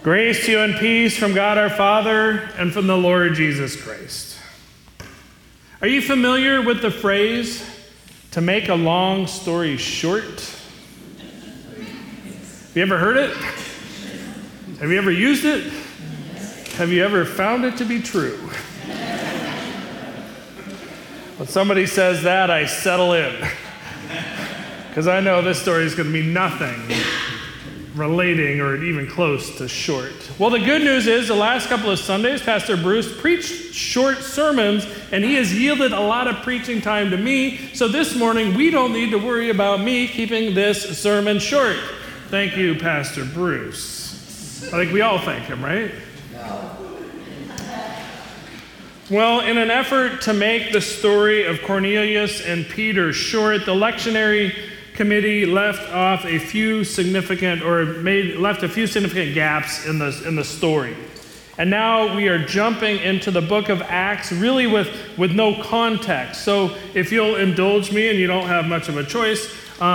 Grace to you and peace from God our Father and from the Lord Jesus Christ. Are you familiar with the phrase, to make a long story short? Have you ever heard it? Have you ever used it? Have you ever found it to be true? When somebody says that, I settle in. Because I know this story is going to be nothing relating or even close to short. Well, the good news is the last couple of Sundays, Pastor Bruce preached short sermons, and he has yielded a lot of preaching time to me. So this morning, we don't need to worry about me keeping this sermon short. Thank you, Pastor Bruce. I think we all thank him, right? Well, in an effort to make the story of Cornelius and Peter short, the lectionary committee left a few significant gaps in the story. And now we are jumping into the book of Acts really with no context. So if you'll indulge me and you don't have much of a choice,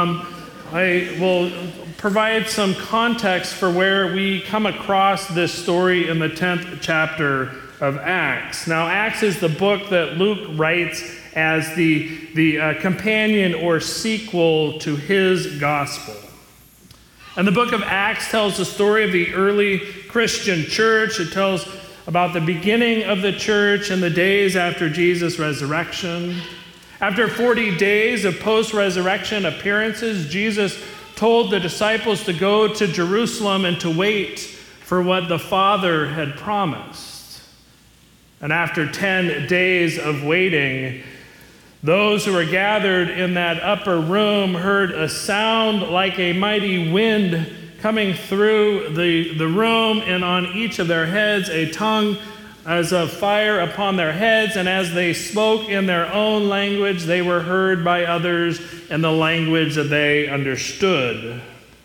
I will provide some context for where we come across this story in the 10th chapter of Acts. Now, Acts is the book that Luke writes as the companion or sequel to his gospel. And the book of Acts tells the story of the early Christian church. It tells about the beginning of the church and the days after Jesus' resurrection. After 40 days of post-resurrection appearances, Jesus told the disciples to go to Jerusalem and to wait for what the Father had promised. And after 10 days of waiting, those who were gathered in that upper room heard a sound like a mighty wind coming through the room, and on each of their heads a tongue as of fire upon their heads, and as they spoke in their own language, they were heard by others in the language that they understood.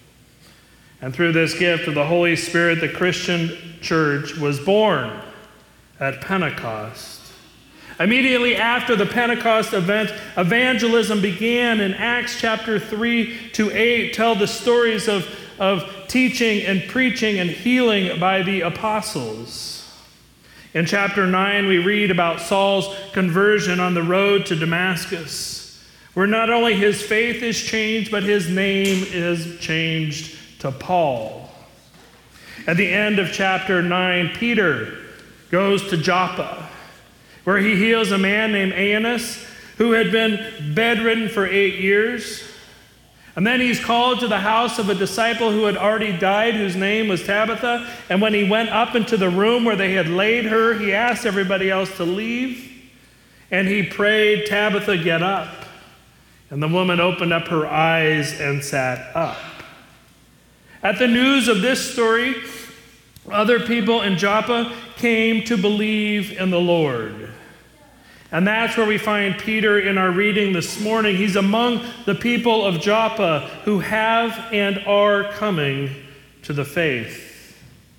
And through this gift of the Holy Spirit, the Christian church was born at Pentecost. Immediately after the Pentecost event, evangelism began. In Acts chapter 3-8 tell the stories of teaching and preaching and healing by the apostles. In chapter 9, we read about Saul's conversion on the road to Damascus, where not only his faith is changed, but his name is changed to Paul. At the end of chapter 9, Peter goes to Joppa, where he heals a man named Aeneas who had been bedridden for 8 years. And then he's called to the house of a disciple who had already died, whose name was Tabitha. And when he went up into the room where they had laid her, he asked everybody else to leave. And he prayed, "Tabitha, get up." And the woman opened up her eyes and sat up. At the news of this story, other people in Joppa came to believe in the Lord. And that's where we find Peter in our reading this morning. He's among the people of Joppa who have and are coming to the faith.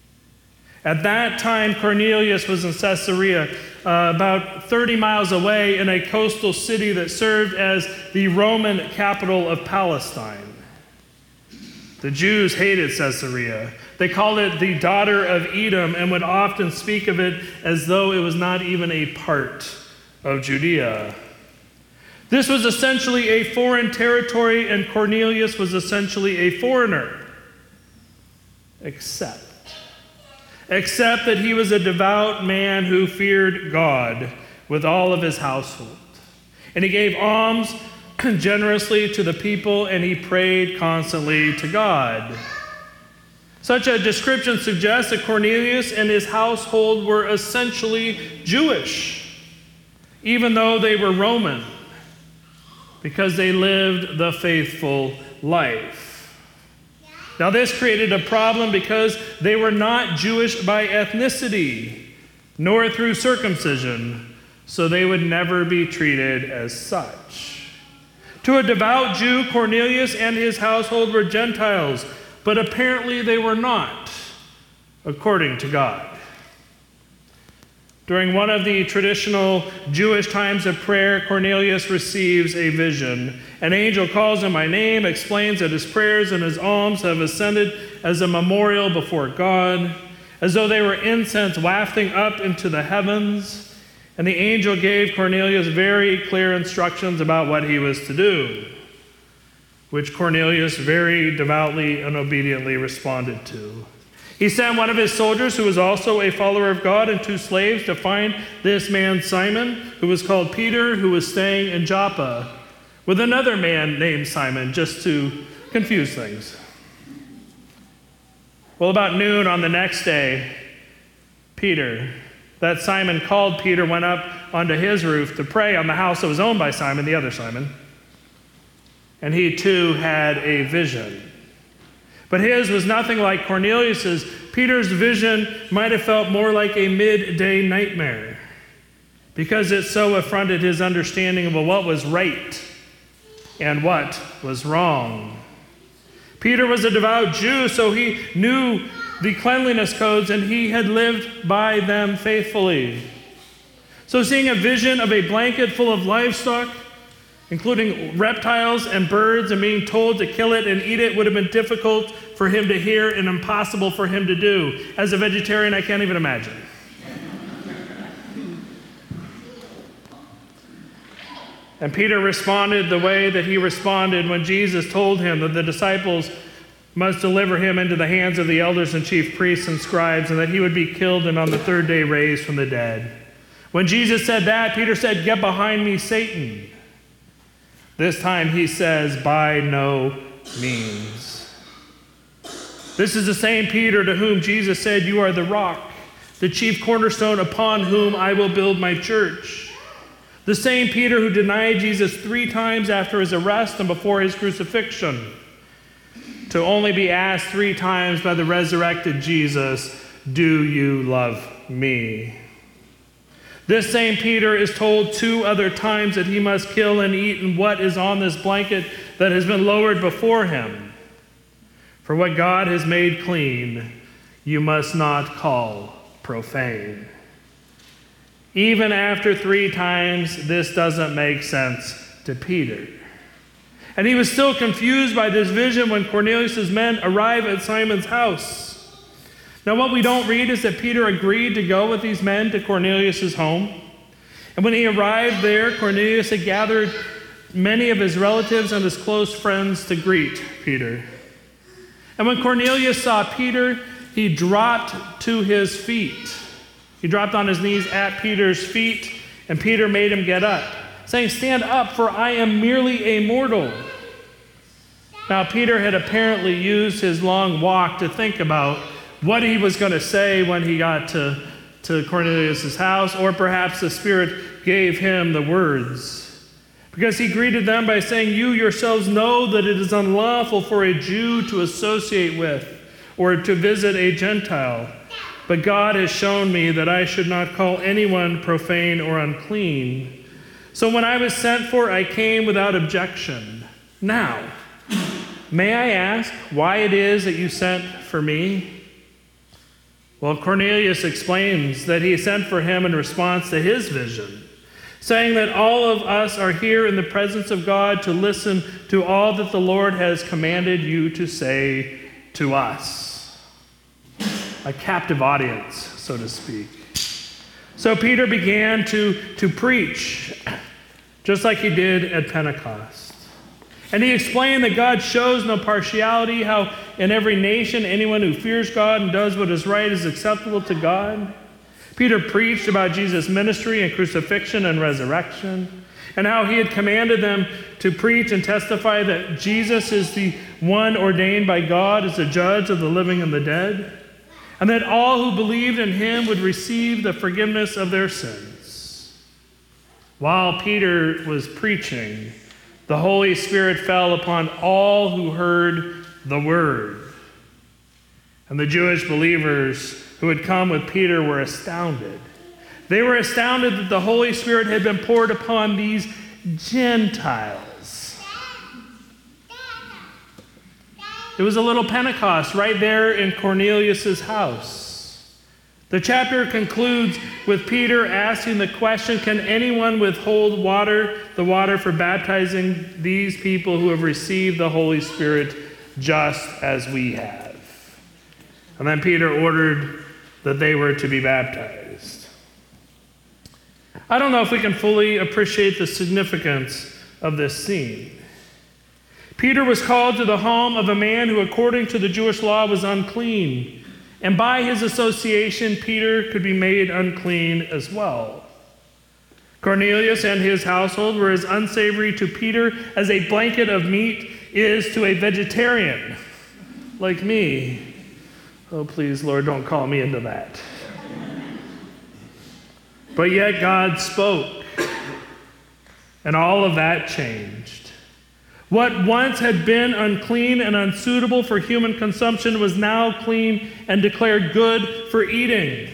At that time, Cornelius was in Caesarea, about 30 miles away in a coastal city that served as the Roman capital of Palestine. The Jews hated Caesarea. They called it the daughter of Edom and would often speak of it as though it was not even a part of Judea. This was essentially a foreign territory, and Cornelius was essentially a foreigner. Except that he was a devout man who feared God with all of his household. And he gave alms generously to the people, and he prayed constantly to God. Such a description suggests that Cornelius and his household were essentially Jewish, even though they were Roman, because they lived the faithful life. Now, this created a problem because they were not Jewish by ethnicity, nor through circumcision, so they would never be treated as such. To a devout Jew, Cornelius and his household were Gentiles, but apparently they were not, according to God. During one of the traditional Jewish times of prayer, Cornelius receives a vision. An angel calls him by name, explains that his prayers and his alms have ascended as a memorial before God. as though they were incense wafting up into the heavens. And the angel gave Cornelius very clear instructions about what he was to do, which Cornelius very devoutly and obediently responded to. He sent one of his soldiers, who was also a follower of God, and 2 slaves to find this man Simon, who was called Peter, who was staying in Joppa, with another man named Simon, just to confuse things. Well, about noon on the next day, that Simon called Peter, went up onto his roof to pray on the house that was owned by Simon, the other Simon. And he too had a vision. But his was nothing like Cornelius's. Peter's vision might have felt more like a midday nightmare, because it so affronted his understanding of what was right and what was wrong. Peter was a devout Jew, so he knew the cleanliness codes, and he had lived by them faithfully. So seeing a vision of a blanket full of livestock, including reptiles and birds, and being told to kill it and eat it would have been difficult for him to hear and impossible for him to do. As a vegetarian, I can't even imagine. And Peter responded the way that he responded when Jesus told him that the disciples must deliver him into the hands of the elders and chief priests and scribes, and that he would be killed and on the 3rd day raised from the dead. When Jesus said that, Peter said, "Get behind me, Satan." This time he says, "By no means." This is the same Peter to whom Jesus said, "You are the rock, the chief cornerstone upon whom I will build my church." The same Peter who denied Jesus 3 times after his arrest and before his crucifixion, to only be asked 3 times by the resurrected Jesus, "Do you love me?" This same Peter is told 2 other times that he must kill and eat and what is on this blanket that has been lowered before him. For what God has made clean, you must not call profane. Even after 3 times, this doesn't make sense to Peter. And he was still confused by this vision when Cornelius' men arrive at Simon's house. Now, what we don't read is that Peter agreed to go with these men to Cornelius' home. And when he arrived there, Cornelius had gathered many of his relatives and his close friends to greet Peter. And when Cornelius saw Peter, he dropped to his feet. He dropped on his knees at Peter's feet, and Peter made him get up, saying, "Stand up, for I am merely a mortal." Now, Peter had apparently used his long walk to think about what he was going to say when he got to Cornelius' house, or perhaps the Spirit gave him the words. Because he greeted them by saying, "You yourselves know that it is unlawful for a Jew to associate with or to visit a Gentile. But God has shown me that I should not call anyone profane or unclean. So when I was sent for, I came without objection. Now, may I ask why it is that you sent for me?" Well, Cornelius explains that he sent for him in response to his vision, saying that all of us are here in the presence of God to listen to all that the Lord has commanded you to say to us. A captive audience, so to speak. So Peter began to preach, just like he did at Pentecost. And he explained that God shows no partiality, how in every nation anyone who fears God and does what is right is acceptable to God. Peter preached about Jesus' ministry and crucifixion and resurrection, and how he had commanded them to preach and testify that Jesus is the one ordained by God as the judge of the living and the dead, and that all who believed in him would receive the forgiveness of their sins. While Peter was preaching, the Holy Spirit fell upon all who heard the word. And the Jewish believers who had come with Peter were astounded. They were astounded that the Holy Spirit had been poured upon these Gentiles. It was a little Pentecost right there in Cornelius' house. The chapter concludes with Peter asking the question, can anyone withhold the water for baptizing these people who have received the Holy Spirit just as we have? And then Peter ordered that they were to be baptized. I don't know if we can fully appreciate the significance of this scene. Peter was called to the home of a man who, according to the Jewish law, was unclean. And by his association, Peter could be made unclean as well. Cornelius and his household were as unsavory to Peter as a blanket of meat is to a vegetarian like me. Oh, please, Lord, don't call me into that. But yet God spoke, and all of that changed. What once had been unclean and unsuitable for human consumption was now clean and declared good for eating.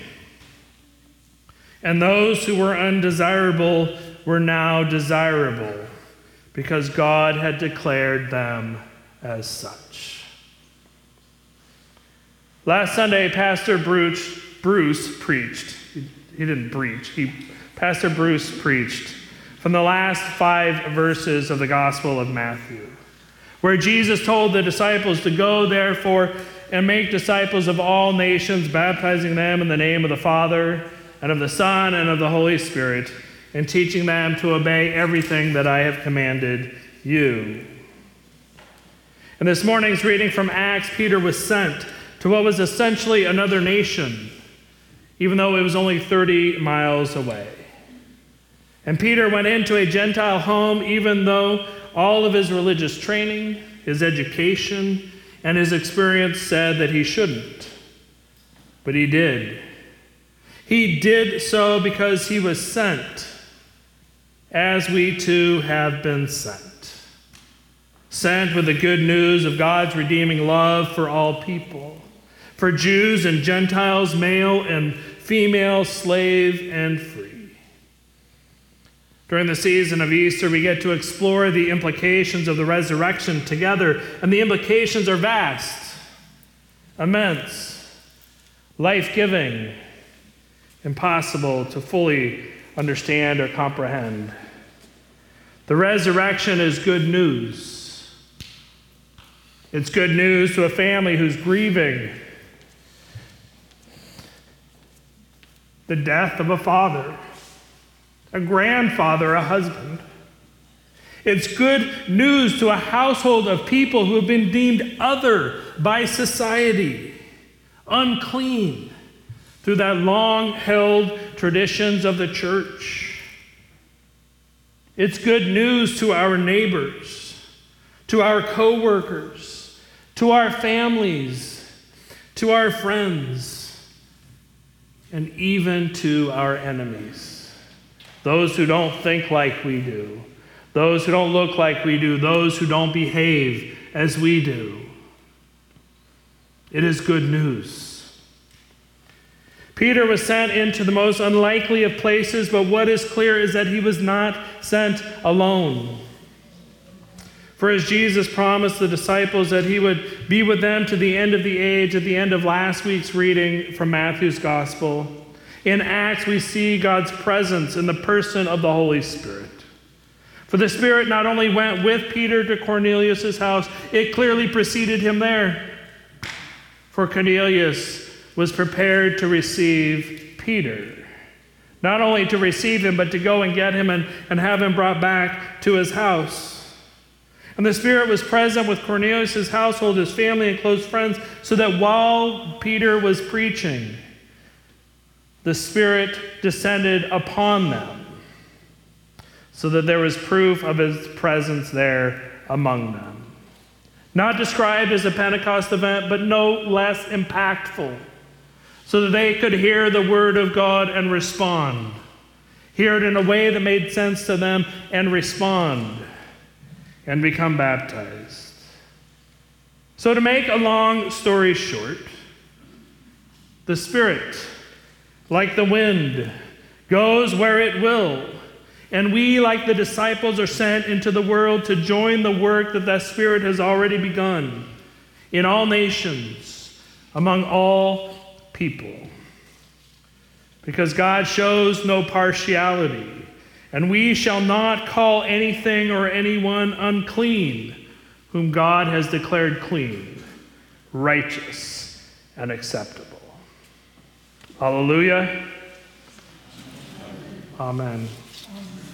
And those who were undesirable were now desirable because God had declared them as such. Last Sunday, Pastor Bruce preached. He didn't preach. Pastor Bruce preached from the last 5 verses of the Gospel of Matthew, where Jesus told the disciples to go, therefore, and make disciples of all nations, baptizing them in the name of the Father, and of the Son, and of the Holy Spirit, and teaching them to obey everything that I have commanded you. In this morning's reading from Acts, Peter was sent to what was essentially another nation, even though it was only 30 miles away. And Peter went into a Gentile home, even though all of his religious training, his education, and his experience said that he shouldn't. But he did. He did so because he was sent, as we too have been sent. Sent with the good news of God's redeeming love for all people, for Jews and Gentiles, male and female, slave and free. During the season of Easter, we get to explore the implications of the resurrection together, and the implications are vast, immense, life-giving, impossible to fully understand or comprehend. The resurrection is good news. It's good news to a family who's grieving the death of a father, a grandfather, a husband. It's good news to a household of people who have been deemed other by society, unclean, through that long-held traditions of the church. It's good news to our neighbors, to our co-workers, to our families, to our friends, and even to our enemies. Those who don't think like we do, those who don't look like we do, those who don't behave as we do. It is good news. Peter was sent into the most unlikely of places, but what is clear is that he was not sent alone. For as Jesus promised the disciples that he would be with them to the end of the age, at the end of last week's reading from Matthew's Gospel, in Acts, we see God's presence in the person of the Holy Spirit. For the Spirit not only went with Peter to Cornelius' house, it clearly preceded him there. For Cornelius was prepared to receive Peter. Not only to receive him, but to go and get him and have him brought back to his house. And the Spirit was present with Cornelius' household, his family, and close friends, so that while Peter was preaching, the Spirit descended upon them, so that there was proof of his presence there among them. Not described as a Pentecost event, but no less impactful, so that they could hear the word of God and respond, hear it in a way that made sense to them and respond, and become baptized. So to make a long story short, the Spirit, like the wind, goes where it will. And we, like the disciples, are sent into the world to join the work that the Spirit has already begun in all nations, among all people. Because God shows no partiality, and we shall not call anything or anyone unclean whom God has declared clean, righteous, and acceptable. Hallelujah. Amen.